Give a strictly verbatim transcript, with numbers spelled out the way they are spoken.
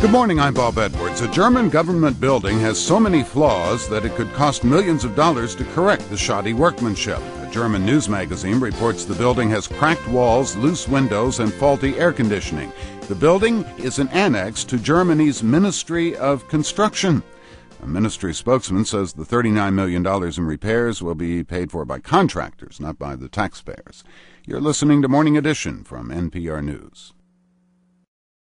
Good morning, I'm Bob Edwards. A German government building has so many flaws that it could cost millions of dollars to correct the shoddy workmanship. A German news magazine reports the building has cracked walls, loose windows, and faulty air conditioning. The building is an annex to Germany's Ministry of Construction. A ministry spokesman says the thirty-nine million dollars in repairs will be paid for by contractors, not by the taxpayers. You're listening to Morning Edition from N P R News.